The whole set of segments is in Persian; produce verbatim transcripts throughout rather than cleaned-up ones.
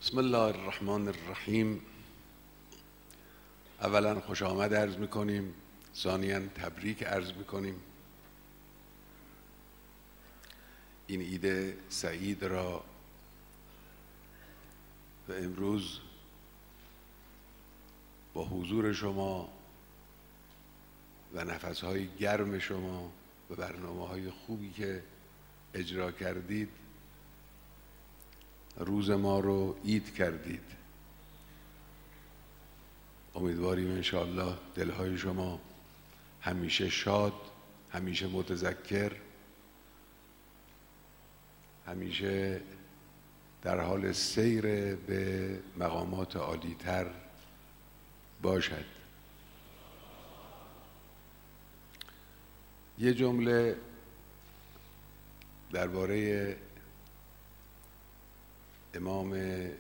بسم الله الرحمن الرحیم. اولا خوش آمد عرض میکنیم، ثانیاً تبریک عرض میکنیم. این عید سعید را و امروز با حضور شما و نفسهای گرم شما و برنامه‌های خوبی که اجرا کردید روز ما رو عید کردید. امیدواریم انشاءالله دلهای شما همیشه شاد، همیشه متذکر، همیشه در حال سیر به مقامات عالی‌تر باشد. یه جمله درباره امام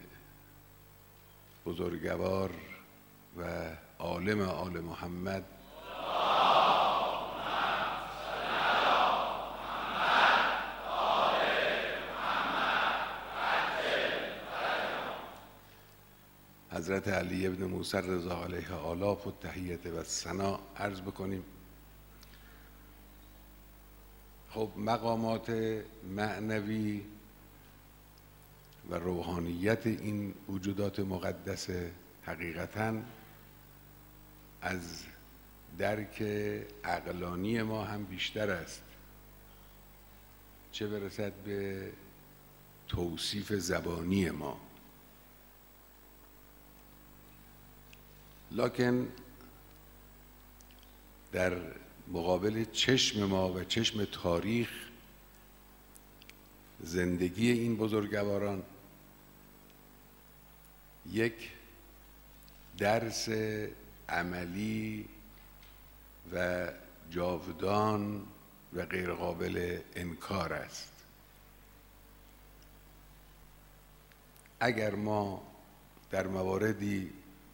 بزرگوار و عالم آل محمد حضرت علی ابن موسی رضا علیه آلاف و تحیت و ثنا عرض بکنیم. خب مقامات معنوی و روحانیت این وجودات مقدس حقیقتاً از درک عقلانی ما هم بیشتر است، چه برسد به توصیف زبانی ما. لکن در مقابل چشم ما و چشم تاریخ زندگی این بزرگواران یک درس عملی و جاودان و غیرقابل انکار است. اگر ما در مواردی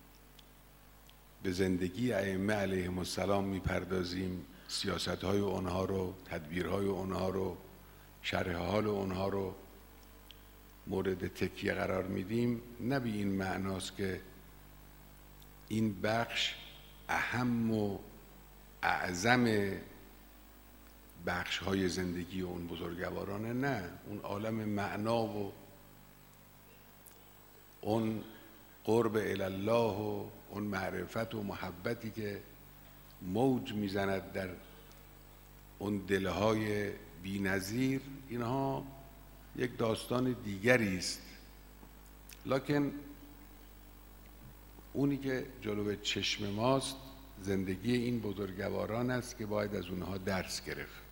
به زندگی ائمه علیهم السلام میپردازیم، سیاست‌های اونها رو، تدبیرهای اونها رو، شرح حال اونها رو مورد تکیه قرار میدیم، نه به این معناست که این بخش اهم و اعظم بخش‌های زندگی اون بزرگوارانه. نه، اون عالم معنا و اون قرب الله و اون معرفت و محبتی که موج میزند در اون دلهای بی‌نظیر، اینها یک داستان دیگری است. لکن اونی که جلوی چشم ماست زندگی این بزرگواران است که باید از اونها درس گرفت.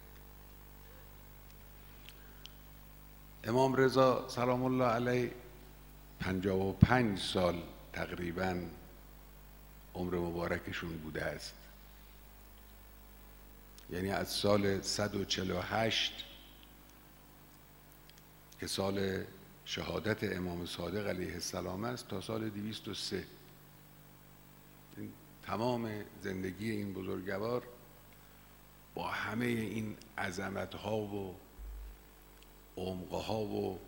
امام رضا سلام الله علیه پنجاه و پنج سال تقریباً عمر مبارکشون بوده است، یعنی از سال صد و چهل و هشت که سال شهادت امام صادق علیه السلام است تا سال دویست و سه، تمام زندگی این بزرگوار با همه این عظمت‌ها و عمق‌ها و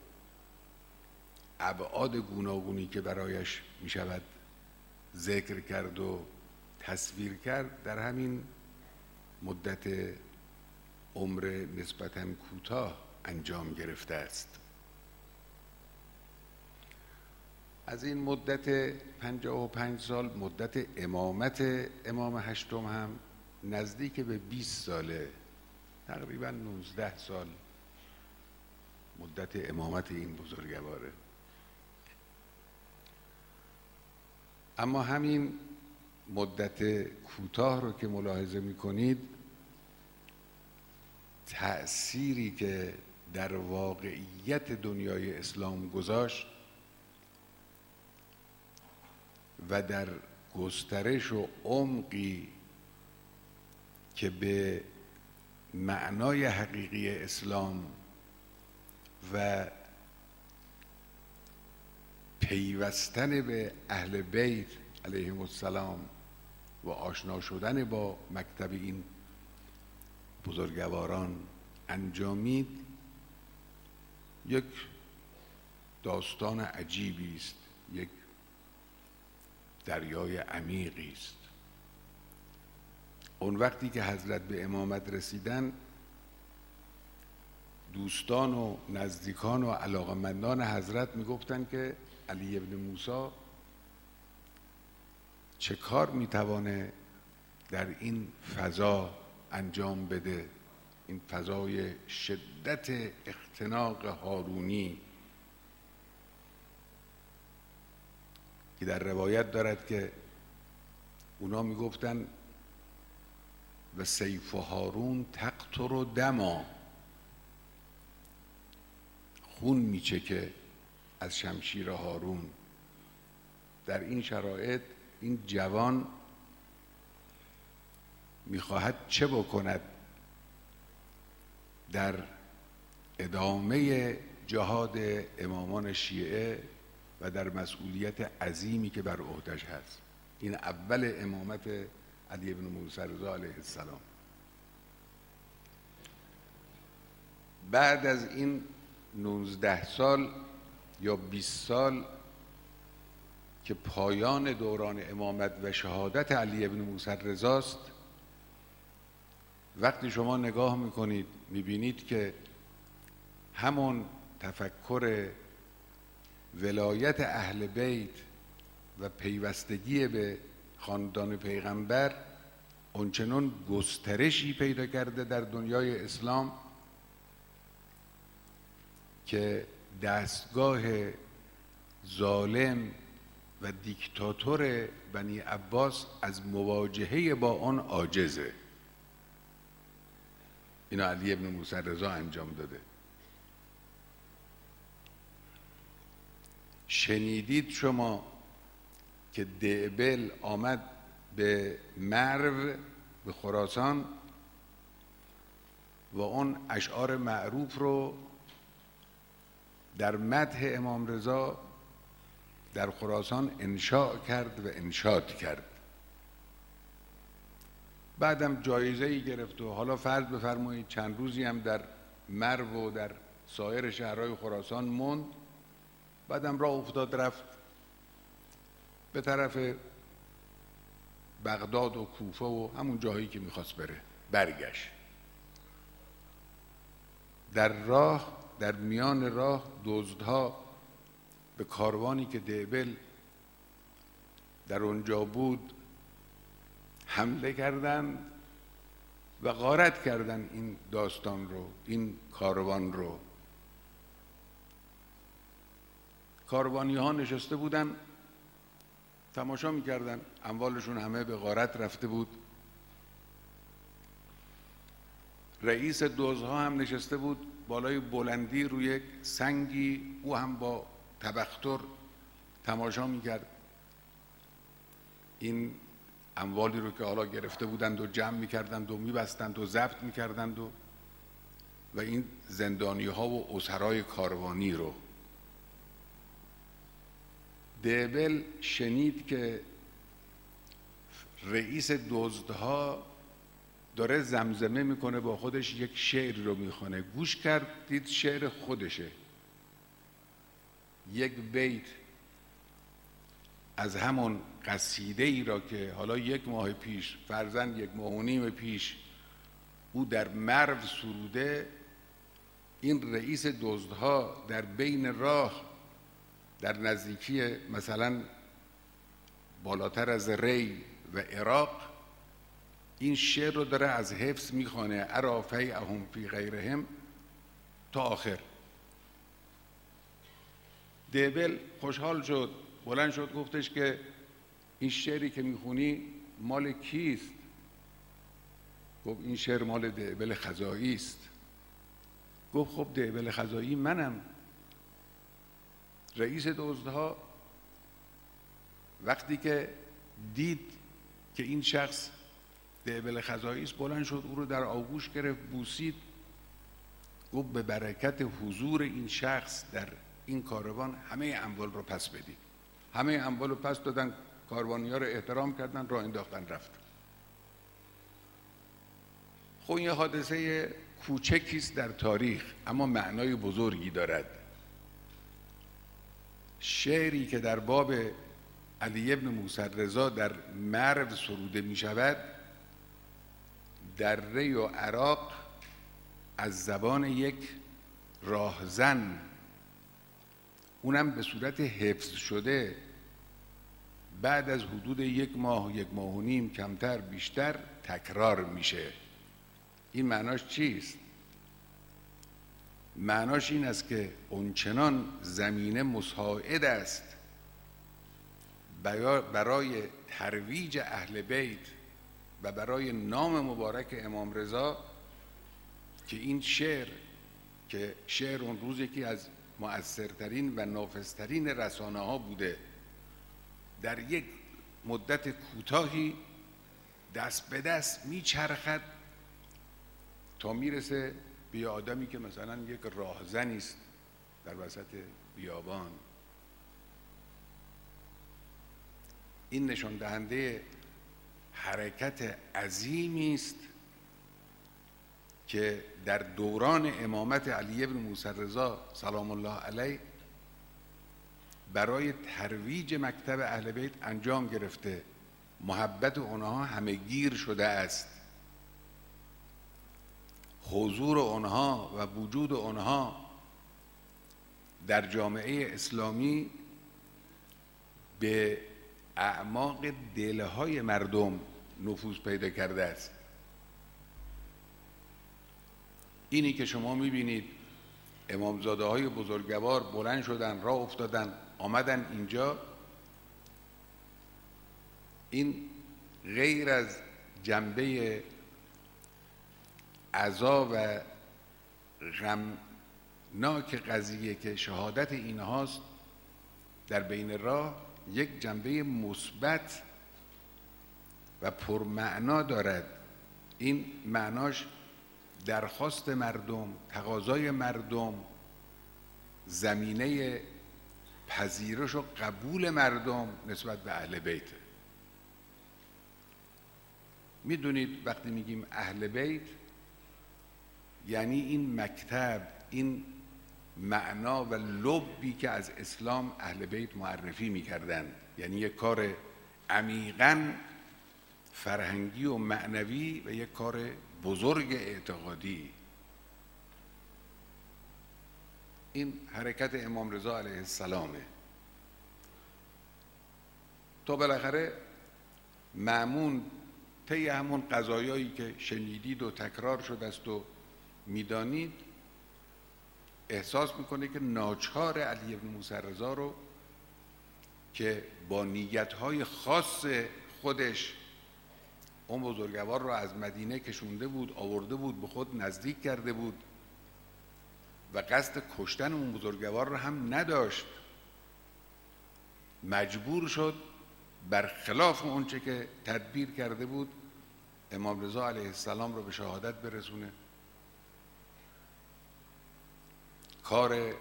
ابعاد گوناگونی که برایش می شود ذکر کرد و تصویر کرد، در همین مدت عمر نسبتاً کوتاه انجام گرفته است. از این مدت پنجاه و پنج سال، مدت امامت امام هشتم هم نزدیک به بیست ساله، تقریباً نوزده سال مدت امامت این بزرگواره. اما همین مدت کوتاه رو که ملاحظه می‌کنید، تأثیری که در واقعیت دنیای اسلام گذاشت و در گسترش و عمقی که به معنای حقیقی اسلام و پیوستن به اهل بیت علیهم السلام و آشنا شدن با مکتب این بزرگواران انجامید، یک داستان عجیبی است، یک دریای عمیقی است. اون وقتی که حضرت به امامت رسیدن، دوستان و نزدیکان و علاقمندان حضرت میگفتن که علی ابن موسی چه کار میتوانه در این فضا انجام بده، این فضای شدت اختناق هارونی که در روایت دارد که اونا میگفتن و سیف هارون تقطر دما، خون میچکه از شمشیر هارون. در این شرایط این جوان میخواهد چه بکند در ادامه جهاد امامان شیعه و در مسئولیت عظیمی که بر عهده‌اش هست. این اول امامت علی بن موسی رضا علیه السلام. بعد از این نوزده سال یا بیست سال که پایان دوران امامت و شهادت علی بن موسی رضاست، وقتی شما نگاه میکنید میبینید که همون تفکر ولایت اهل بیت و پیوستگی به خاندان پیغمبر اونچنان گسترشی پیدا کرده در دنیای اسلام که دستگاه ظالم و دیکتاتور بنی عباس از مواجهه با آن عاجزه. اینا علی ابن موسی رضا انجام داده. شنیدید شما که دئبل آمد به مرو به خراسان و اون اشعار معروف رو در مدح امام رضا در خراسان انشاء کرد و انشاد کرد. بعدم جایزه‌ای گرفت و حالا فرض بفرمایید چند روزی هم در مرو و در سایر شهرهای خراسان موند. بعدم راه افتاد رفت به طرف بغداد و کوفه و همون جاهایی که میخواست بره. برگشت. در راه، در میان راه دزدها به کاروانی که دئبل در اونجا بود حمله کردند و غارت کردند این داستان رو، این کاروان رو. کاروانی ها نشسته بودن تماشا میکردن، اموالشون همه به غارت رفته بود. رئیس دزدها هم نشسته بود بالای بلندی روی یک سنگی، او هم با تبختر تماشا میکرد این اموالی رو که حالا گرفته بودند و جمع میکردند و میبستند و ضبط میکردند و و این زندانی ها و اسرای کاروانی رو. دئبل شنید که رئیس دزدها داره زمزمه میکنه با خودش، یک شعر رو میخونه. گوش کرد دید شعر خودشه، یک بیت از همون قصیده ای را که حالا یک ماه پیش، فرضاً یک ماه و نیم پیش او در مرو سروده. این رئیس دزدها در بین راه در نزدیکی مثلا بالاتر از ری و عراق این شعر رو داره از حفظ میخوانه، ارا فیعهم فی غیرهم تا آخر. دئبل خوشحال شد، بلند شد گفتش که این شعری که میخونی مال کیست؟ گفت این شعر مال دئبل خزاعی است. گفت خب دئبل خزاعی منم. رئیس دزدها وقتی که دید که این شخص دئبل خزاعی است بلند شد او رو در آغوش گرفت، بوسید. گفت به برکت حضور این شخص در این کاروان همه اموال رو پس بدید. همه اموال رو پس دادن، کاروانی ها رو احترام کردن، راه انداختن رفتن. خب این حادثه کوچکی است در تاریخ اما معنای بزرگی دارد. شعری که در باب علی ابن موسی رضا در مرو سروده می شود در ری و عراق از زبان یک راهزن، اونم به صورت حفظ شده، بعد از حدود یک ماه یک ماه و نیم کمتر بیشتر تکرار میشه. این معناش چیست؟ معناش این است که اونچنان زمینه مساعد است برای ترویج اهل بیت و برای نام مبارک امام رضا که این شعر که شعر اون روز یکی از مؤثرترین و نافذترین رسانه ها بوده، در یک مدت کوتاهی دست به دست میچرخد تا میرسه به آدمی که مثلا یک راهزنی است در وسط بیابان. این نشان دهنده حرکت عظیمی است که در دوران امامت علی ابن موسی رضا سلام الله علیه برای ترویج مکتب اهل بیت انجام گرفته. محبت اونها همه گیر شده است، حضور اونها و وجود اونها در جامعه اسلامی به اعماق دلهای مردم نفوذ پیدا کرده است. اینی که شما میبینید امامزاده های بزرگوار بلند شدن، راه افتادن، آمدن اینجا، این غیر از جنبه عزا و غمناک قضیه که شهادت اینهاست در بین راه، یک جنبه مثبت و پرمعنا دارد. این معناش درخواست مردم، تقاضای مردم، زمینه پذیرش و قبول مردم نسبت به اهل بیت. میدونید وقتی میگیم اهل بیت یعنی این مکتب، این معنا و لبی که از اسلام اهل بیت معرفی میکردن، یعنی یک کار عمیقاً فرهنگی و معنوی و یک کار بزرگ اعتقادی. این حرکت امام رضا علیه السلامه تا بالاخره مأمون طی همون قضایایی که شنیدید و تکرار شده است و میدانید احساس میکنه که ناچار علی بن موسی رضا رو که با نیتهای خاص خودش اون بزرگوار رو از مدینه کشونده بود، آورده بود، به خود نزدیک کرده بود و قصد کشتن اون بزرگوار رو هم نداشت، مجبور شد برخلاف اونچه که تدبیر کرده بود امام رضا علیه السلام رو به شهادت برسونه. کار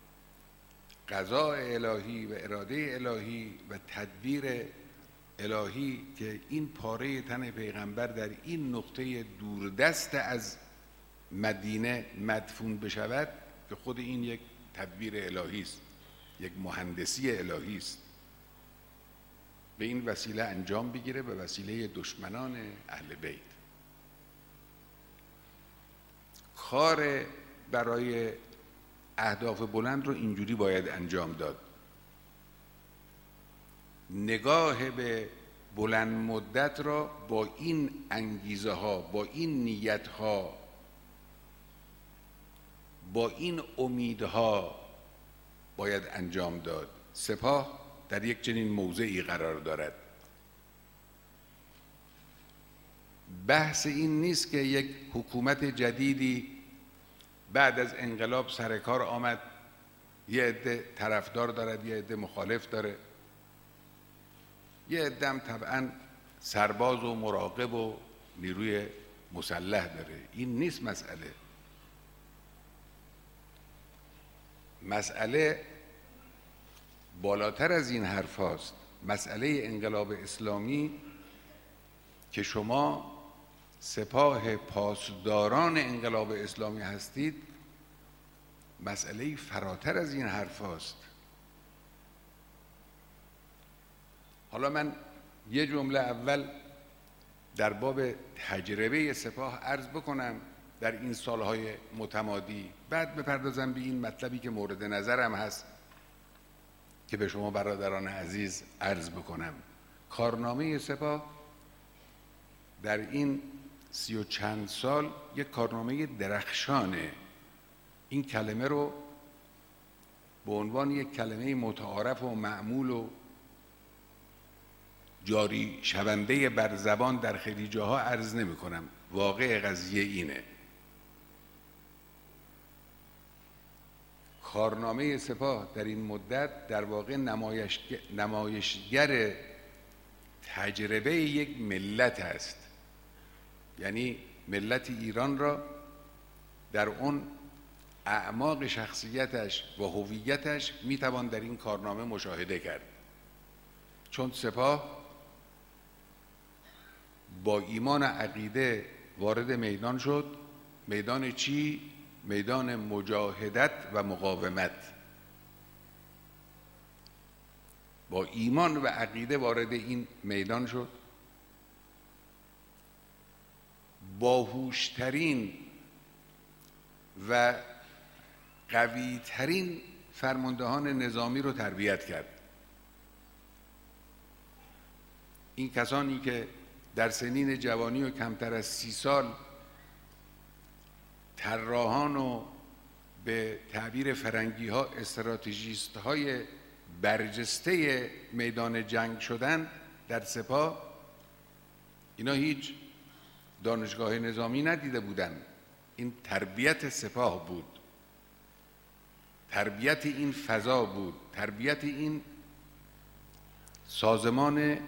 قضاء الهی و اراده الهی و تدبیر الهی که این پاره تن پیغمبر در این نقطه دوردست از مدینه مدفون بشود که خود این یک تدبیر الهی است، یک مهندسی الهی است، به این وسیله انجام بگیره، به وسیله دشمنان اهل بیت. کار برای اهداف بلند رو اینجوری باید انجام داد. نگاه به بلند مدت را با این انگیزه ها، با این نیت ها، با این امیدها باید انجام داد. سپاه در یک چنین موضعی قرار دارد. بحث این نیست که یک حکومت جدیدی بعد از انقلاب سر کار آمد، یه عده طرفدار دارد، یه عده مخالف داره، یه عده هم طبعا سرباز و مراقب و نیروی مسلح داره. این نیست مسئله. مسئله بالاتر از این حرف هاست. مسئله انقلاب اسلامی که شما سپاه پاسداران انقلاب اسلامی هستید، مسئله فراتر از این حرف هاست. حالا من یه جمله اول در باب تجربه سپاه عرض بکنم در این سالهای متمادی، بعد بپردازم به این مطلبی که مورد نظرم هست که به شما برادران عزیز عرض بکنم. کارنامه سپاه در این سی و چند سال یک کارنامه درخشانه. این کلمه رو به عنوان یک کلمه متعارف و معمول و جاری شونده بر زبان در خیلی جاها عرض نمی کنم. واقع قضیه اینه. کارنامه سپاه در این مدت در واقع نمایشگر تجربه یک ملت است. یعنی ملت ایران را در اون اعماق شخصیتش و هویتش میتوان در این کارنامه مشاهده کرد. چون سپاه با ایمان عقیده وارد میدان شد. میدان چی؟ میدان مجاهدت و مقاومت. با ایمان و عقیده وارد این میدان شد. باهوشترین و قویترین فرماندهان نظامی رو تربیت کرد. این کسانی که در سنین جوانی و کمتر از سی سال طراحان و به تعبیر فرنگی ها استراتژیست های برجسته میدان جنگ شدند در سپاه، اینا هیچ دانشگاه نظامی ندیده بودند. این تربیت سپاه بود، تربیت این فضا بود، تربیت این سازمان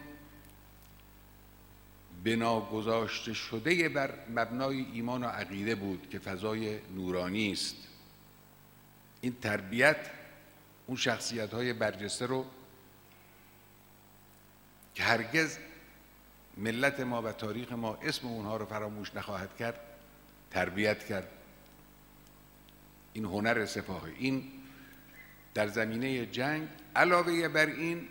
بنا گذاشته شده بر مبنای ایمان و عقیده بود که فضای نورانی است. این تربیت اون شخصیت‌های برجسته رو که هرگز ملت ما و تاریخ ما اسم اونها رو فراموش نخواهد کرد تربیت کرد. این هنر سپاه، این در زمینه جنگ علاوه بر این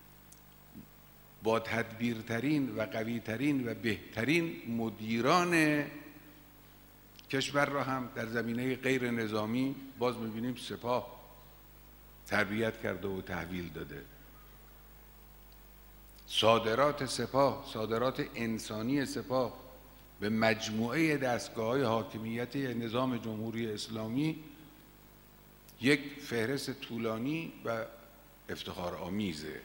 با تدبیرترین و قویترین و بهترین مدیران کشور را هم در زمینه غیر نظامی باز می‌بینیم سپاه تربیت کرده و تحویل داده. صادرات سپاه، صادرات انسانی سپاه به مجموعه دستگاه‌های حاکمیت نظام جمهوری اسلامی یک فهرست طولانی و افتخارآمیزه.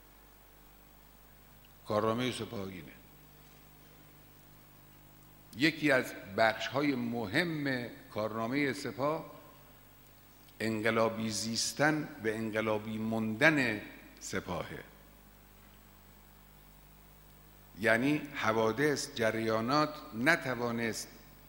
کارنامه سپاه اینه. یکی از بخش‌های مهم کارنامه سپاه انقلابی زیستن و انقلابی موندن سپاهه. یعنی حوادث، جریانات نتوانست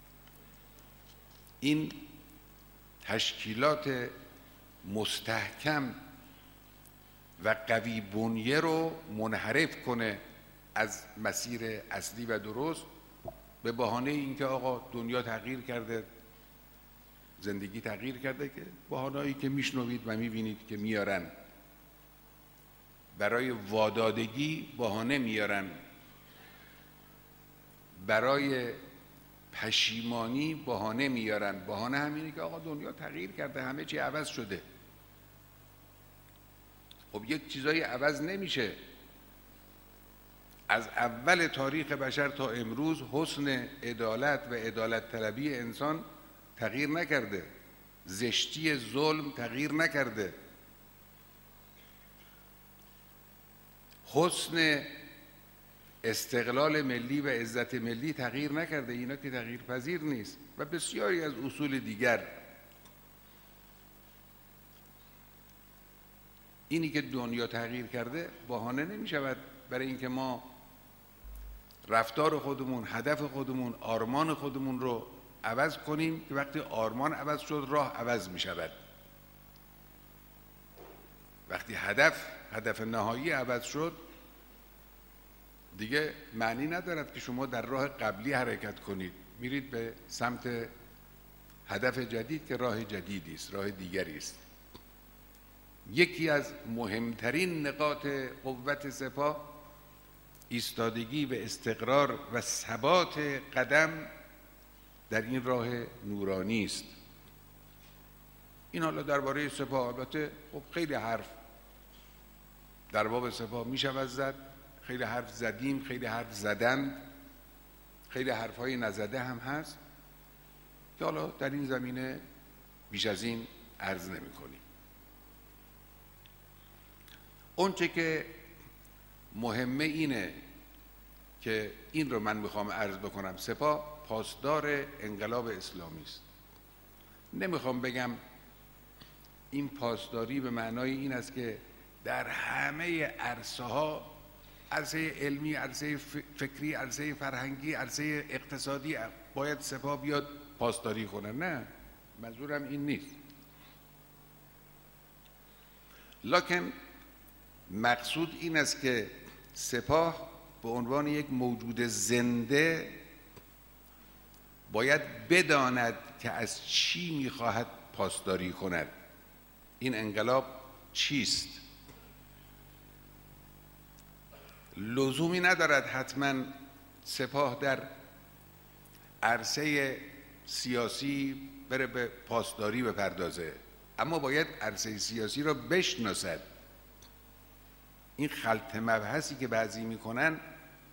این تشکیلات مستحکم و قوی بنیه رو منحرف کنه از مسیر اصلی و درست به بهانه اینکه آقا دنیا تغییر کرده، زندگی تغییر کرده، که بهانه‌ای که میشنوید و میبینید که میارن برای وادادگی، بهانه میارن برای پشیمانی، بهانه میارن. بهانه همینه که آقا دنیا تغییر کرده، همه چی عوض شده. خب یک چیزایی عوض نمیشه. از اول تاریخ بشر تا امروز حسن عدالت و عدالت طلبی انسان تغییر نکرده، زشتی ظلم تغییر نکرده، حسن استقلال ملی و عزت ملی تغییر نکرده. اینا که تغییر پذیر نیست و بسیاری از اصول دیگر. اینی که دنیا تغییر کرده بهانه نمی شود برای اینکه ما رفتار خودمون، هدف خودمون، آرمان خودمون رو عوض کنیم که وقتی آرمان عوض شد راه عوض می شود. وقتی هدف هدف نهایی عوض شد دیگه معنی ندارد که شما در راه قبلی حرکت کنید، میرید به سمت هدف جدید که راه جدیدی است، راه دیگری است. یکی از مهمترین نقاط قوت سپاه ایستادگی و استقرار و ثبات قدم در این راه نورانی است. این حالا درباره سپاه، البته خب خیلی حرف در باب سپاه می شود زد، خیلی حرف زدیم، خیلی حرف زدند، خیلی حرفهای نزده هم هست که حالا در این زمینه بیش از این عرض نمی کنیم. اونچه که مهمه اینه که این رو من میخوام عرض بکنم، سپاه پاسدار انقلاب اسلامی است. نمیخوام بگم این پاسداری به معنای این است که در همه عرصه ها، عرصه علمی، عرصه فکری، عرصه فرهنگی، عرصه اقتصادی باید سپاه بیاد پاسداری کنه. نه، منظورم این نیست. لکن مقصود این است که سپاه به عنوان یک موجود زنده باید بداند که از چی میخواهد پاسداری کند. این انقلاب چیست؟ لزومی ندارد حتما سپاه در عرصه سیاسی بره به پاسداری بپردازه، اما باید عرصه سیاسی را بشناسد. این خلط مبحثی که بعضی میکنن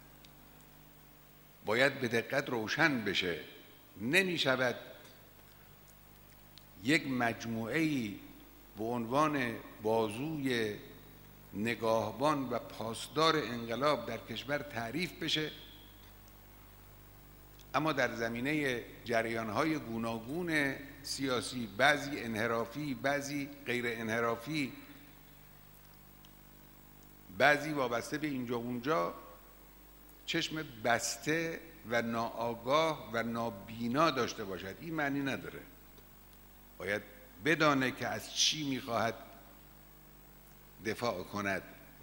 باید به دقت روشن بشه. نمی شود یک مجموعه‌ای به عنوان بازوی نگاهبان و پاسدار انقلاب در کشور تعریف بشه، اما در زمینه جریان‌های گوناگون سیاسی، بعضی انحرافی، بعضی غیر انحرافی، بعضی وابسته به اینجا اونجا، چشم بسته و ناآگاه و نابینا داشته باشد. این معنی نداره. باید بدانه که از چی میخواهد دفاع کند.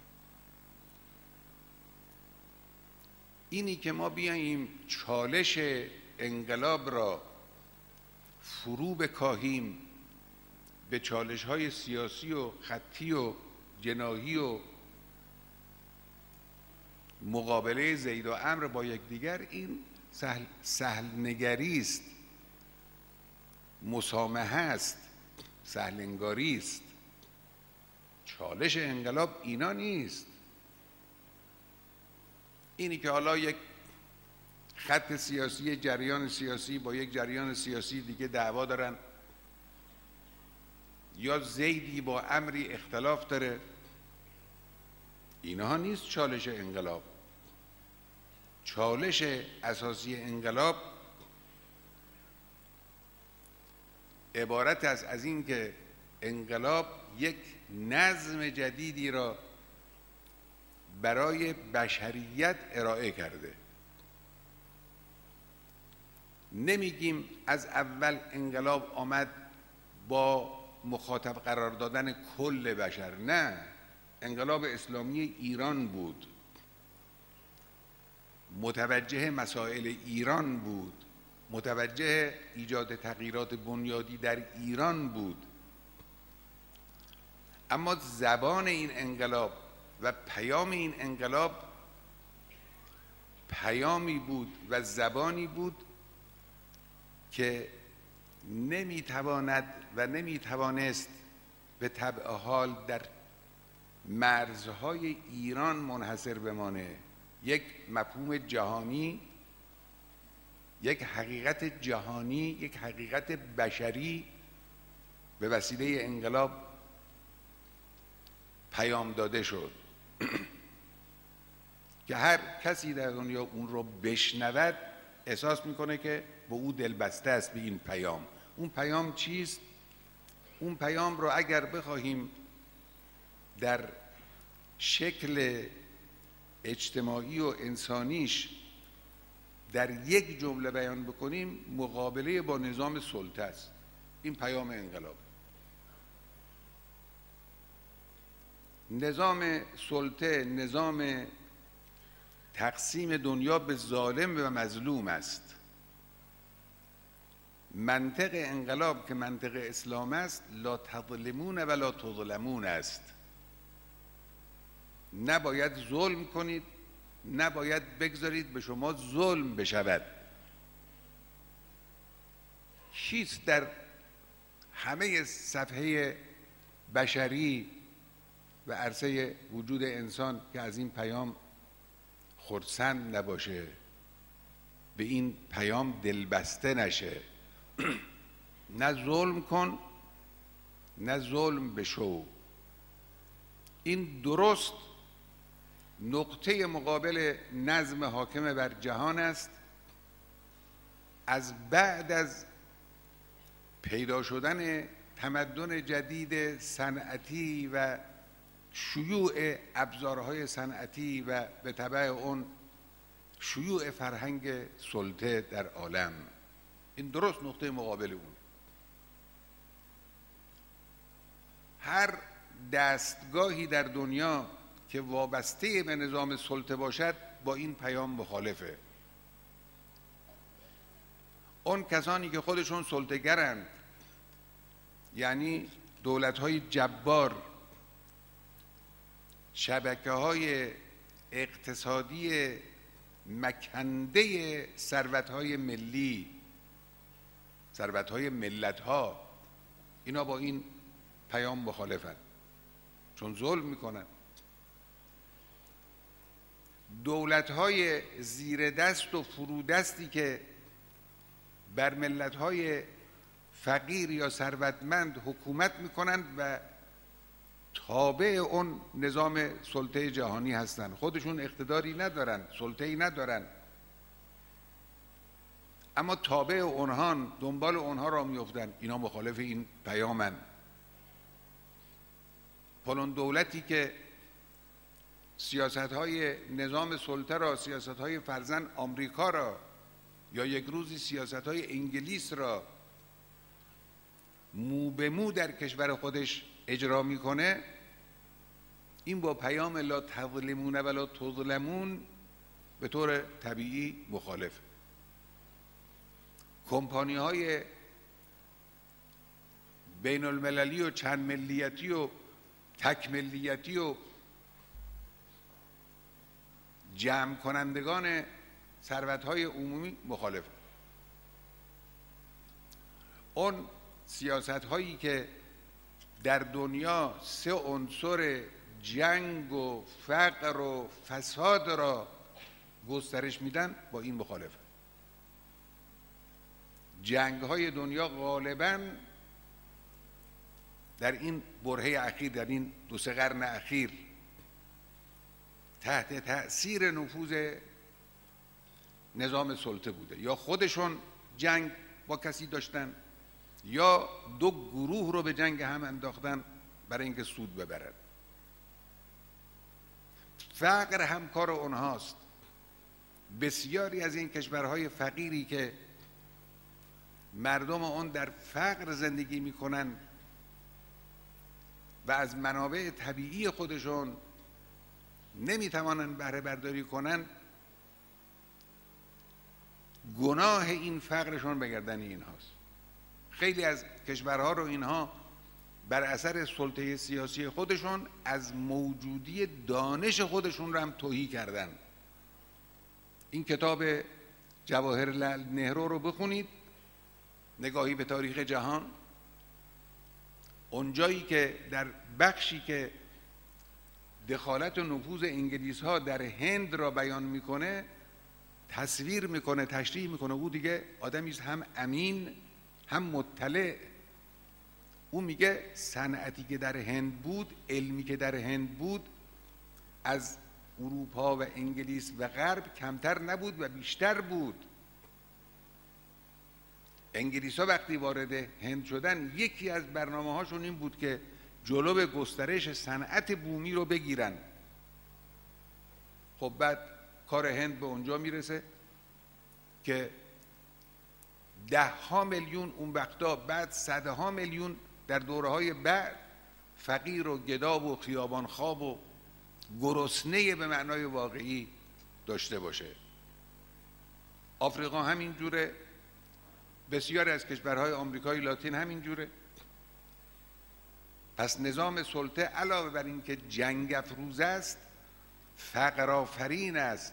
اینی که ما بیاییم چالش انقلاب را فرو بکاهیم به چالش های سیاسی و خطی و جناحی و مقابله زید و عمرو با یکدیگر، این سهل, سهل نگری است، مسامحه است، سهل انگاری است. چالش انقلاب اینا نیست. اینی که حالا یک خط سیاسی، جریان سیاسی با یک جریان سیاسی دیگه دعوا دارن، یا زیدی با عمری اختلاف داره، اینها نیست چالش انقلاب. چالش اساسی انقلاب عبارت است از این که انقلاب یک نظم جدیدی را برای بشریت ارائه کرده. نمیگیم از اول انقلاب آمد با مخاطب قرار دادن کل بشر، نه، انقلاب اسلامی ایران بود، متوجه مسائل ایران بود، متوجه ایجاد تغییرات بنیادی در ایران بود. اما زبان این انقلاب و پیام این انقلاب پیامی بود و زبانی بود که نمیتواند و نمیتوانست به طبع حال در مرزهای ایران منحصر بمانه. یک مفهوم جهانی، یک حقیقت جهانی، یک حقیقت بشری به وسیله انقلاب پیام داده شد که هر کسی در دنیا اون رو بشنود احساس میکنه که به او دلبسته است به این پیام. اون پیام چیست؟ اون پیام رو اگر بخواهیم در شکل اجتماعی و انسانیش در یک جمله بیان بکنیم، مقابله با نظام سلطه است. این پیام انقلاب. نظام سلطه نظام تقسیم دنیا به ظالم و مظلوم است. منطق انقلاب که منطق اسلام است لا تظلمون ولا تظلمون است. نباید ظلم کنید، نباید بگذارید به شما ظلم بشود. هیچ در همه صفحه بشری و عرصه وجود انسان که از این پیام خرسند نباشه، به این پیام دلبسته نشه. نه ظلم کن نه ظلم بشو. این درست نقطه مقابل نظم حاکم بر جهان است. از بعد از پیدا شدن تمدن جدید صنعتی و شیوع ابزارهای صنعتی و به تبع اون شیوع فرهنگ سلطه در عالم، این درست نقطه مقابل اون. هر دستگاهی در دنیا که وابسته به نظام سلطه باشد با این پیام مخالفه. اون کسانی که خودشون سلطه‌گرند، یعنی دولت‌های جبار، شبکه‌های اقتصادی مکنده ثروت‌های ملی، ثروت‌های ملت‌ها، اینا با این پیام مخالفند، چون ظلم میکنن. دولت‌های زیر دست و فرودستی که بر ملت‌های فقیر یا ثروتمند حکومت میکنند و تابع اون نظام سلطه جهانی هستند، خودشون اقتداری ندارن، سلطه‌ای ندارن، اما تابع اونها، دنبال اونها را میافتند. اینا مخالف این پیامن. فلان دولتی که سیاست‌های نظام سلطه را، سیاست‌های فرزن آمریکا را یا یک روزی سیاست‌های انگلیس را مو به مو در کشور خودش اجرا میکنه، این با پیام لا تظلمون ولا تظلمون به طور طبیعی مخالف. کمپانی های بین المللی و چند ملیتی و تک ملیتی و جمع کنندگان ثروت‌های عمومی مخالف. اون سیاست هایی که در دنیا سه عنصر جنگ و فقر و فساد را گسترش میدن با این مخالف. جنگ های دنیا غالباً در این برهه اخیر، در این دو سه قرن اخیر، تحت تأثیر نفوذ نظام سلطه بوده. یا خودشون جنگ با کسی داشتن یا دو گروه رو به جنگ هم انداختن برای اینکه سود ببرن. فقر هم کار اونهاست. بسیاری از این کشورهای فقیری که مردم اون در فقر زندگی میکنن و از منابع طبیعی خودشون نمیتوانن بهره برداری کنن، گناه این فقرشون به گردن اینهاست. خیلی از کشورها رو اینها بر اثر سلطه سیاسی خودشون از موجودی دانش خودشون رو هم تهی کردن. این کتاب جواهرلال نهرو رو بخونید، نگاهی به تاریخ جهان، اونجایی که در بخشی که دخالت و نفوذ انگلیس ها در هند را بیان میکنه، تصویر میکنه، تشریح میکنه. او دیگه آدمی است هم امین هم مطلع. او میگه صنعتی که در هند بود، علمی که در هند بود، از اروپا و انگلیس و غرب کمتر نبود و بیشتر بود. انگلیس ها وقتی وارد هند شدن، یکی از برنامه هاشون این بود که جلو گسترش صنعت بومی رو بگیرن. خب بعد کار هند به اونجا میرسه که ده ها میلیون اون وقتا، بعد صدها میلیون در دوره های بعد، فقیر و گدا و خیابان خواب و گرسنه به معنای واقعی داشته باشه. آفریقا همین جوره، بسیاری از کشورهای آمریکای لاتین همین جوره. پس نظام سلطه علاوه بر این که جنگ افروز است، فقر آفرین است.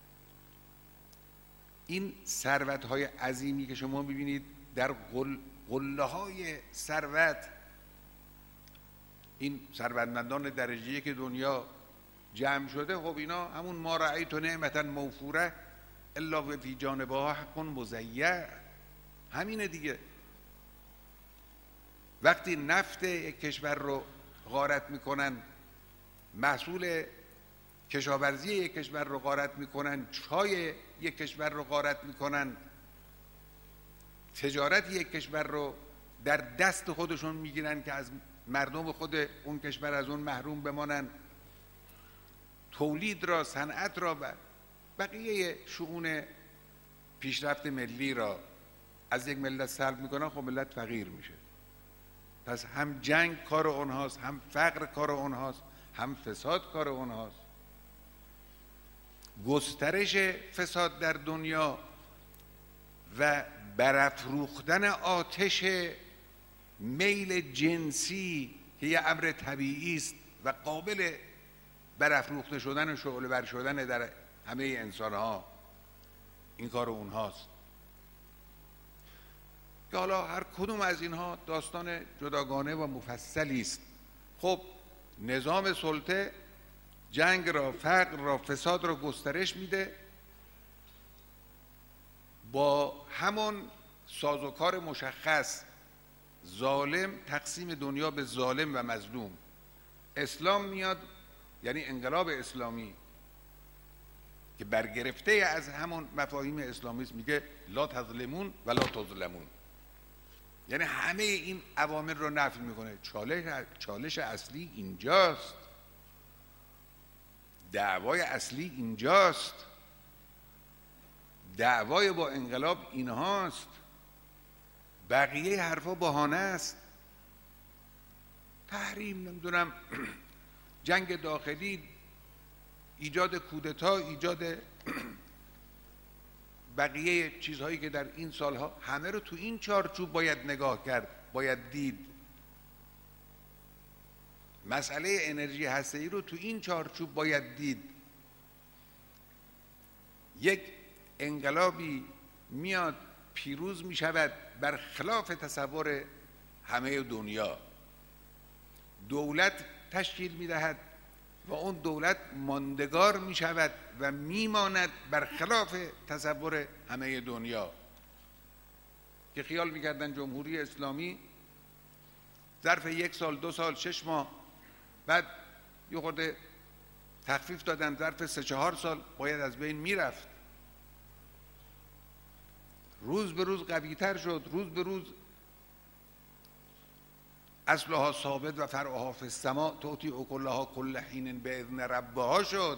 این ثروت‌های عظیمی که شما می‌بینید در قل... قله‌های ثروت، این ثروتمندان درجه یک دنیا جمع شده، خب اینا همون ما رأیت نعمتا موفوره الا و فی جانبها حق مضیع، همینه دیگه. وقتی نفت یک کشور رو غارت میکنن، محصول کشاورزی یک کشور رو غارت میکنن، چای یک کشور رو غارت میکنن، تجارت یک کشور رو در دست خودشون میگیرن که از مردم خود اون کشور از اون محروم بمانن، تولید را، صنعت را و بقیه شؤون پیشرفت ملی را از یک ملت سلب میکنن، خب ملت فقیر میشه. پس هم جنگ کار اونهاست، هم فقر کار اونهاست، هم فساد کار اونهاست. گسترش فساد در دنیا و برافروختن آتش میل جنسی که یه امر طبیعی است و قابل برافروخته شدن و شعله ور شدن در همه انسان‌ها، این کار اونهاست. که حالا هر کدوم از اینها داستان جداگانه و مفصلی است. خب نظام سلطه جنگ را، فقر را، فساد را گسترش میده با همون سازوکار مشخص، ظالم، تقسیم دنیا به ظالم و مظلوم. اسلام میاد، یعنی انقلاب اسلامی که برگرفته از همون مفاهیم اسلامی است، میگه لا تظلمون ولا تظلمون، یعنی همه این اوامر رو نفی میکنه. چالش چالش اصلی اینجاست، دعوای اصلی اینجاست، دعوای با انقلاب اینهاست، بقیه حرفا بهانه است. تحریم، نمیدونم جنگ داخلی، ایجاد کودتا، ایجاد بقیه چیزهایی که در این سالها، همه رو تو این چارچوب باید نگاه کرد، باید دید. مسئله انرژی هسته‌ای رو تو این چارچوب باید دید. یک انقلابی میاد پیروز می شود بر خلاف تصور همه دنیا، دولت تشکیل می دهد و اون دولت ماندگار می شود و می ماند بر خلاف تصور همه دنیا. که خیال می کردن جمهوری اسلامی ظرف یک سال، دو سال، شش ماه، بعد یه خورده تخفیف دادن، ظرف سه چهار سال باید از بین می رفت. روز به روز قوی تر شد، روز به روز اصلها ثابت و فرعها فی السماء تؤتی اکلها کل حین باذن ربها شد.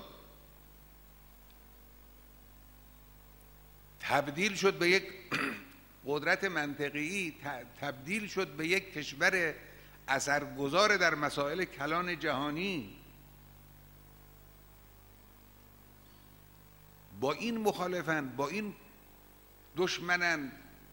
تبدیل شد به یک قدرت منطقی، تبدیل شد به یک کشور اثرگذار در مسائل کلان جهانی. با این مخالفن، با این دشمنن،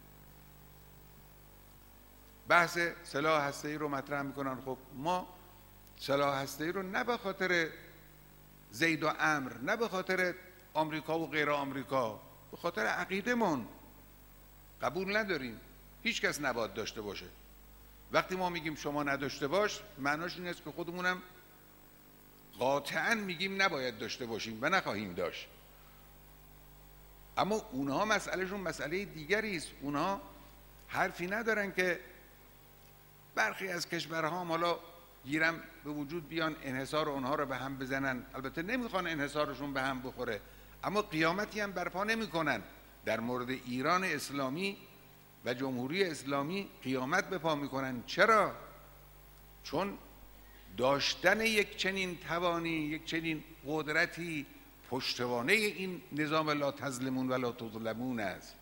بحث سلاح هسته‌ای رو مطرح میکنن. خب ما سلاح هسته‌ای رو نه به خاطر زید و عمرو، نه به خاطر آمریکا و غیر آمریکا، به خاطر عقیدمون قبول نداریم. هیچ کس نباید داشته باشه. وقتی ما میگیم شما نداشته باش، معناش این است که خودمونم قاطعاً میگیم نباید داشته باشیم و نخواهیم داشت. اما اونها مسئلهشون مسئله دیگری است. اونها حرفی ندارن که برخی از کشورها حالا گیرم به وجود بیان، انحصار اونها رو به هم بزنن. البته نمیخوان انحصارشون به هم بخوره، اما قیامتی هم برپا نمیکنن. در مورد ایران اسلامی و جمهوری اسلامی قیامت به پا میکنن. چرا؟ چون داشتن یک چنین توانی، یک چنین قدرتی پشتوانه این نظام لا تظلمون و لا تظلمون است.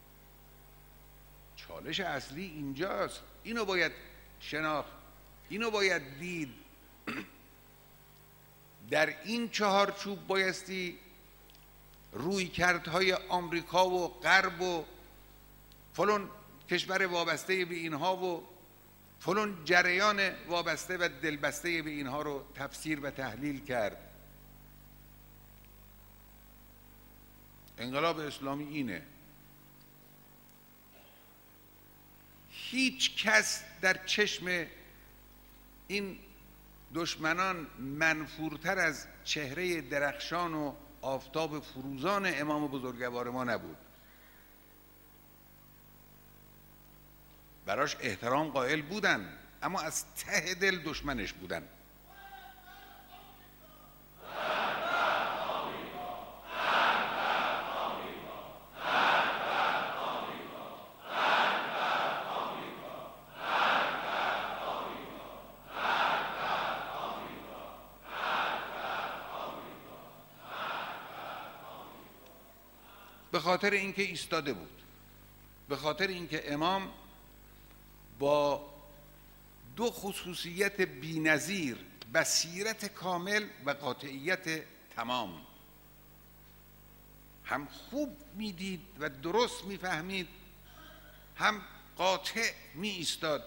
چالش اصلی اینجاست. اینو باید شناخت، اینو باید دید. در این چهارچوب بایستی رویکردهای آمریکا و غرب و فلان کشور وابسته به اینها و فلان جریان وابسته و دلبسته به اینها رو تفسیر و تحلیل کرد. انقلاب اسلامی اینه. هیچ کس در چشم این دشمنان منفورتر از چهره درخشان و آفتاب فروزان امام بزرگوار ما نبود. براش احترام قائل بودن، اما از ته دل دشمنش بودن. به خاطر اینکه ایستاده بود، به خاطر اینکه امام با دو خصوصیت بی‌نظیر، بصیرت کامل و قاطعیت تمام، هم خوب میدید و درست میفهمید، هم قاطع می ایستاد.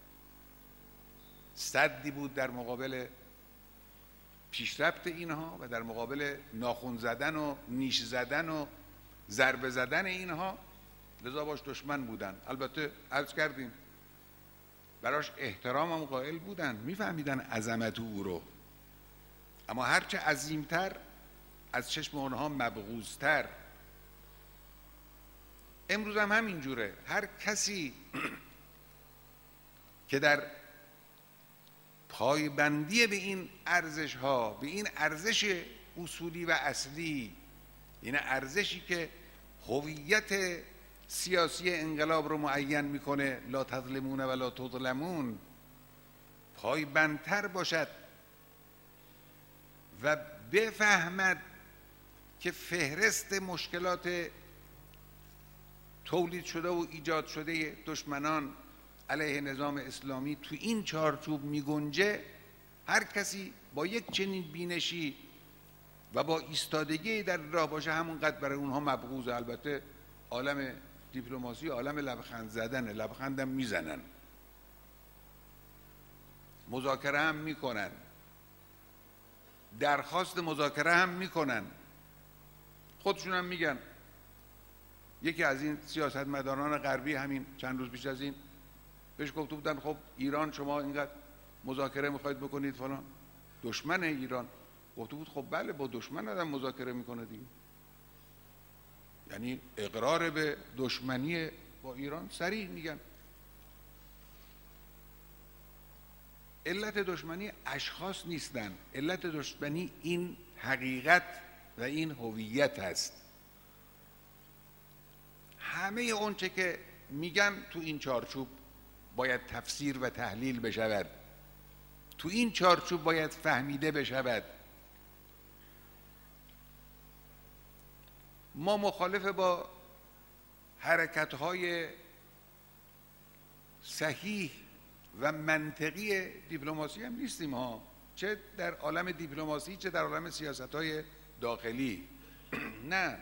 سدی بود در مقابل پیشرفت اینها و در مقابل ناخن زدن و نیش زدن و ضربه زدن اینها، لذا باش دشمن بودن. البته عرض کردیم براش احترام هم قائل بودن، میفهمیدن عظمت او رو، اما هرچه عظیمتر از چشم اونها مبغوضتر. امروز هم همینجوره. هر کسی که در پایبندی به این ارزش ها، به این ارزش اصولی و اصلی، این ارزشی که هویت سیاسی انقلاب رو معین میکنه، لا تظلمون و لا تظلمون، پایبندتر باشد و بفهمد که فهرست مشکلات تولید شده و ایجاد شده دشمنان علیه نظام اسلامی تو این چارچوب میگنجه، هر کسی با یک چنین بینشی و با ایستادگی در راه باشه همونقدر برای اونها مبغوضه. البته عالم دیپلماسی عالم لبخند زدن، لبخندم میزنن، مذاکره هم میکنن، درخواست مذاکره هم میکنن، خودشون هم میگن. یکی از این سیاستمداران غربی همین چند روز پیش از این بهش گفته بودن خب ایران شما اینقدر مذاکره میخواید بکنید فلان، دشمن ایران. گفته بود خب بله با دشمن آدم مذاکره میکنه دیگه. یعنی اقرار به دشمنی با ایران صریح میگن. علت دشمنی اشخاص نیستن، علت دشمنی این حقیقت و این هویت است. همه اون چه که میگم تو این چارچوب باید تفسیر و تحلیل بشود، تو این چارچوب باید فهمیده بشود. ما مخالف با حرکت‌های صحیح و منطقی دیپلماسی هم نیستیم ها، چه در عالم دیپلماسی چه در عالم سیاست‌های داخلی. نه،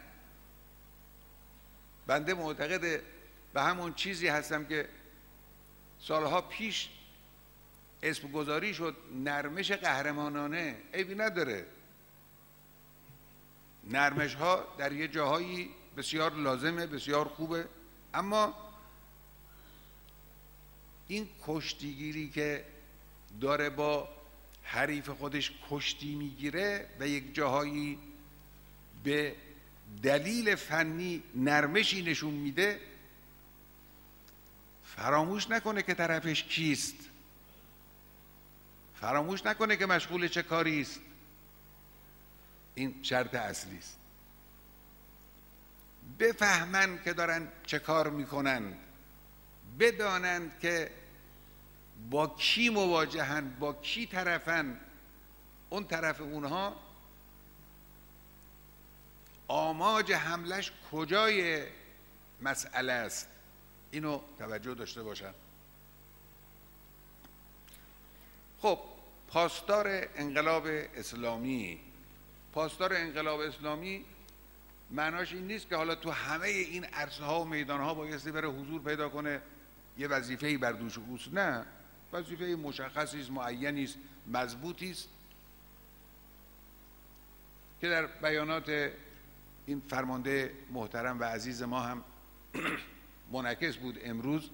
بنده معتقد به همون چیزی هستم که سالها پیش اسم گذاری شد، نرمش قهرمانانه. عیبی نداره، نرمش ها در یه جاهایی بسیار لازمه، بسیار خوبه، اما این کشتیگیری که داره با حریف خودش کشتی میگیره و یک جاهایی به دلیل فنی نرمشی نشون میده، فراموش نکنه که طرفش کیست، فراموش نکنه که مشغول چه کاری است. این شرط اصلی است. بفهمند که دارن چه کار میکنند، بدانند که با کی مواجهند، با کی طرفن، اون طرف اونها آماج حملش کجای مسئله است. اینو توجه داشته باشن. خب پاسدار انقلاب اسلامی، پاسدار انقلاب اسلامی معناش این نیست که حالا تو همه این عرصه ها و میدان ها بایستی بره حضور پیدا کنه، یه وظیفه‌ای بر دوش اوست. نه، وظیفه مشخصی است، معینی است، مضبوطی است که در بیانات این فرمانده محترم و عزیز ما هم منعکس بود امروز.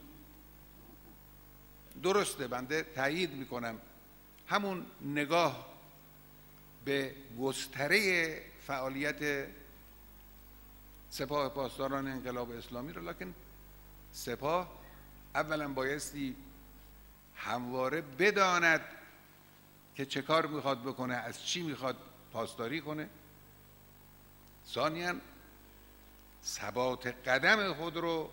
درسته، بنده تایید میکنم همون نگاه به گستره فعالیت سپاه پاسداران انقلاب اسلامی رو، لکن سپاه اولا بایستی همواره بداند که چه کار میخواد بکنه، از چی میخواد پاسداری کنه. ثانیاً ثبات قدم خود رو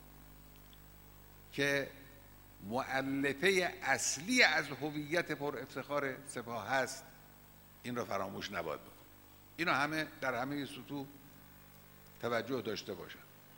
که مؤلفه اصلی از هویت پر افتخار سپاه هست، این رو فراموش نباید بکن. اینا همه در همه سطوح توجه داشته باشن.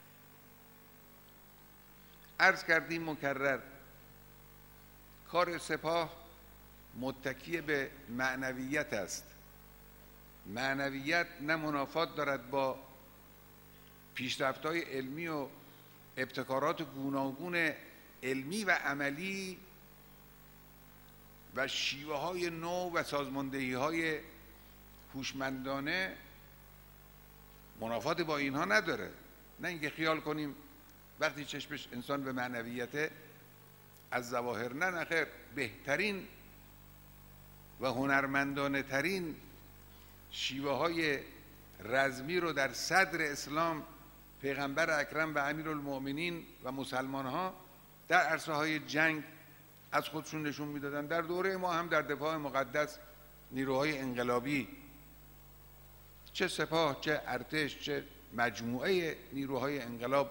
عرض کردیم مکرر کار سپاه متکی به معنویت است. معنویت نه منافات دارد با پیشرفت‌های علمی و ابتکارات گوناگون علمی و عملی و شیوه های نو و سازماندهی های هوشمندانه، منافات با اینها نداره. نه اینکه خیال کنیم وقتی چشمش انسان به معنویت از ظواهر، نه نخیر، بهترین و هنرمندانه ترین شیوه های رزمی رو در صدر اسلام پیغمبر اکرم و امیرالمؤمنین و مسلمان ها در عرصه های جنگ از خودشون نشون میدادن. در دوره ما هم در دفاع مقدس نیروهای انقلابی، چه سپاه، چه ارتش، چه مجموعه نیروهای انقلاب،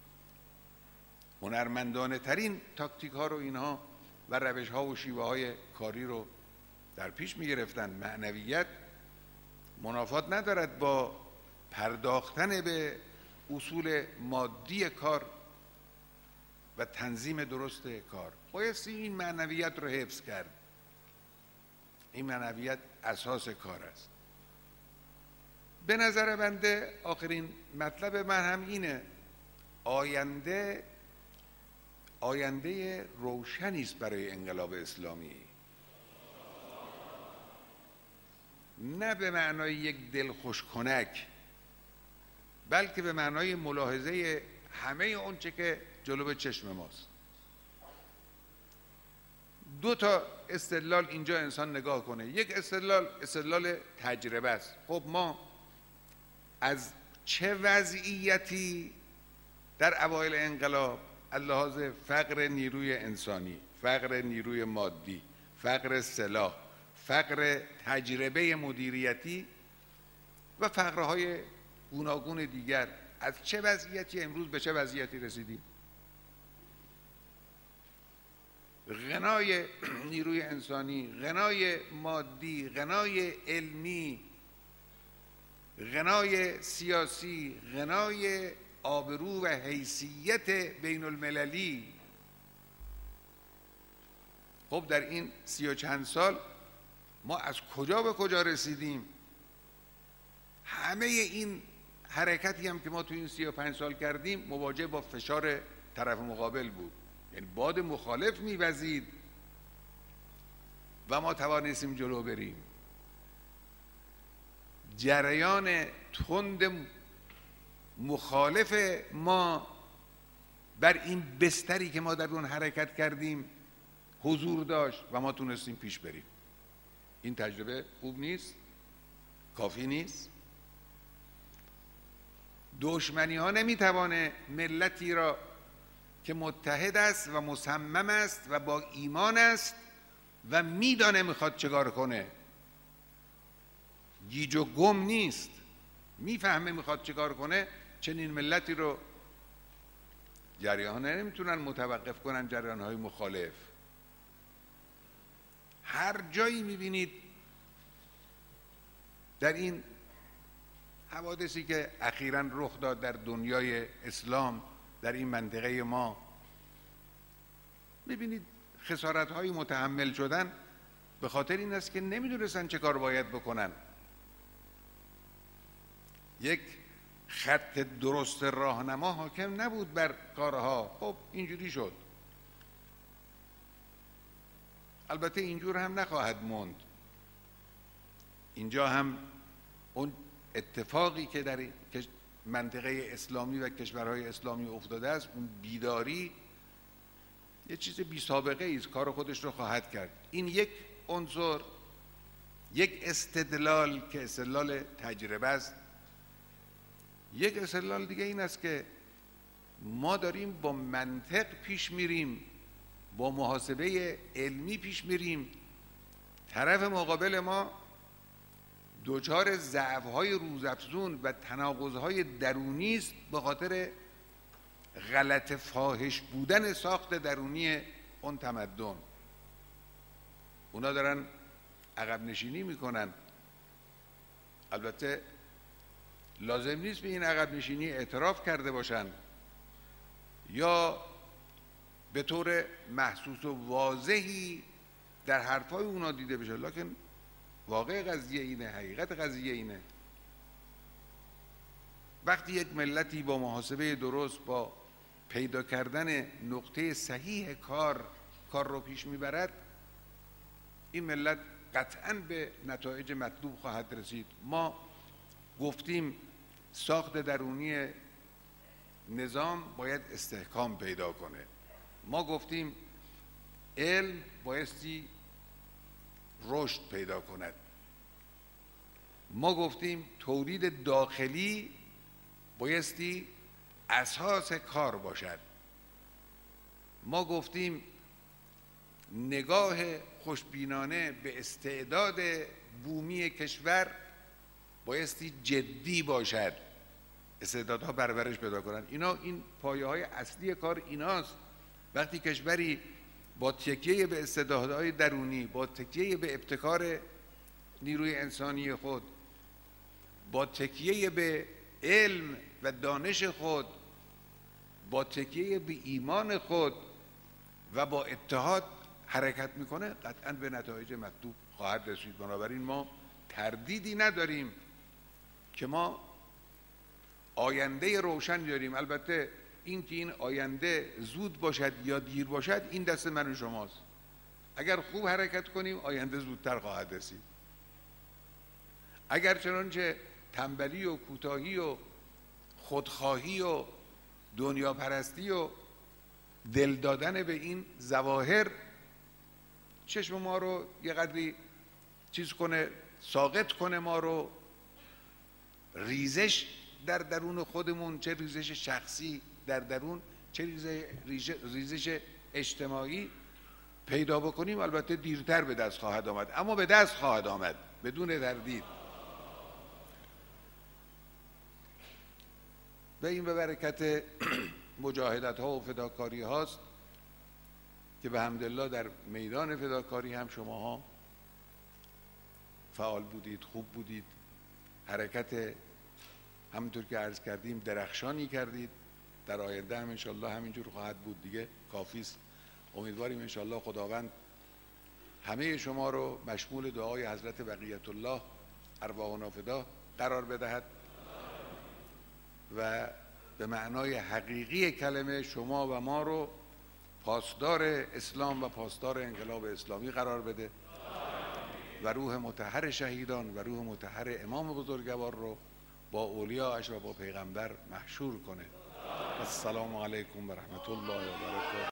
هنرمندانه ترین تاکتیک ها رو اینها و روش ها و شیوه های کاری رو در پیش می گرفتن. معنویت منافات ندارد با پرداختن به اصول مادی کار و تنظیم درست کار. بایستی این معنویت رو حفظ کرد. این معنویت اساس کار است. به نظر بنده آخرین مطلب من هم اینه، آینده آینده روشنی است برای انقلاب اسلامی، نه به معنای یک دلخوش کنک، بلکه به معنای ملاحظه همه اونچه که جلو چشم ماست. دو تا استدلال اینجا انسان نگاه کنه. یک استدلال استدلال تجربه است. خب ما از چه وضعیتی در اوایل انقلاب از لحاظ فقر نیروی انسانی، فقر نیروی مادی، فقر سلاح، فقر تجربه مدیریتی و فقرهای گوناگون دیگر، از چه وضعیتی امروز به چه وضعیتی رسیدیم؟ غنای نیروی انسانی، غنای مادی، غنای علمی، غنای سیاسی، غنای آبرو و حیثیت بین المللی. خب در این سی و چند سال ما از کجا به کجا رسیدیم؟ همه این حرکتی هم که ما تو این سی و پنج سال کردیم مواجه با فشار طرف مقابل بود، یعنی باد مخالف میوزید و ما توانستیم جلو بریم. جریان تند مخالف ما بر این بستری که ما در اون حرکت کردیم حضور داشت و ما تونستیم پیش بریم. این تجربه خوب نیست؟ کافی نیست؟ دشمنی ها نمیتوانه ملتی را که متحد است و مصمم است و با ایمان است و میدانه میخواد چگار کنه، گیج و گم نیست، میفهمه میخواد چگار کنه، چنین ملتی رو جریان نمیتونن متوقف کنن. جریان های مخالف هر جایی میبینید در این حوادثی که اخیراً رخ داد در دنیای اسلام، در این منطقه ما، میبینید خسارت های متحمل شدن به خاطر این است که نمیدونستن چه کار باید بکنن. یک خط درست راهنما حاکم نبود بر کارها. خب اینجوری شد. البته اینجور هم نخواهد موند. اینجا هم اون اتفاقی که در منطقه اسلامی و کشورهای اسلامی افتاده است، اون بیداری یه چیز بی سابقه است، کار خودش رو خواهد کرد. این یک عنصر، یک استدلال که استدلال تجربه است. یک استدلال دیگه این است که ما داریم با منطق پیش میریم، با محاسبه علمی پیش میریم. طرف مقابل ما دچار ضعف‌های روزافزون و تناقض‌های درونی است به خاطر غلط فاحش بودن ساخت درونی اون تمدن. اونا دارن عقب نشینی میکنن. البته لازم نیست به این عقب نشینی اعتراف کرده باشن یا به طور محسوس و واضحی در حرفای اونا دیده بشه، لکن واقع قضیه اینه، حقیقت قضیه اینه. وقتی یک ملتی با محاسبه درست، با پیدا کردن نقطه صحیح کار کار رو پیش میبرد، این ملت قطعاً به نتایج مطلوب خواهد رسید. ما گفتیم ساخت درونی نظام باید استحکام پیدا کنه. ما گفتیم علم بایستی رشد پیدا کند. ما گفتیم تولید داخلی بایستی اساس کار باشد. ما گفتیم نگاه خوشبینانه به استعداد بومی کشور بایستی جدی باشد، استعدادها پرورش پیدا کنند. اینا این پایه های اصلی کار ایناست. وقتی کشوری با تکیه به استعدادهای درونی، با تکیه به ابتکار نیروی انسانی خود، با تکیه به علم و دانش خود، با تکیه به ایمان خود و با اتحاد حرکت میکنه، قطعاً به نتایج مطلوب خواهد رسید. بنابراین ما تردیدی نداریم که ما آینده روشن داریم. البته این که این آینده زود باشد یا دیر باشد، این دست من و شماست. اگر خوب حرکت کنیم آینده زودتر خواهد رسید. اگر چنانچه تنبلی و کوتاهی و خودخواهی و دنیا پرستی و دل دادن به این ظواهر چشم ما رو یه قدری چیز کنه، ساقط کنه، ما رو ریزش در درون خودمون، چه ریزش شخصی در درون، چه ریزش اجتماعی پیدا بکنیم، البته دیرتر به دست خواهد آمد، اما به دست خواهد آمد بدون تردید. و این به برکت مجاهدت ها و فداکاری هاست که به حمدالله در میدان فداکاری هم شماها فعال بودید، خوب بودید، حرکت همونطور که عرض کردیم درخشانی کردید. در آینده هم انشالله همینجور خواهد بود دیگه، کافی است. امیدواریم انشالله خداوند همه شما رو مشمول دعای حضرت بقیت الله ارواحنا فدا قرار بدهد و به معنای حقیقی کلمه شما و ما رو پاسدار اسلام و پاسدار انقلاب اسلامی قرار بده و روح مطهر شهیدان و روح مطهر امام بزرگوار رو با اولیاءش و با پیغمبر محشور کنه. السلام علیکم و رحمت الله و برکاته.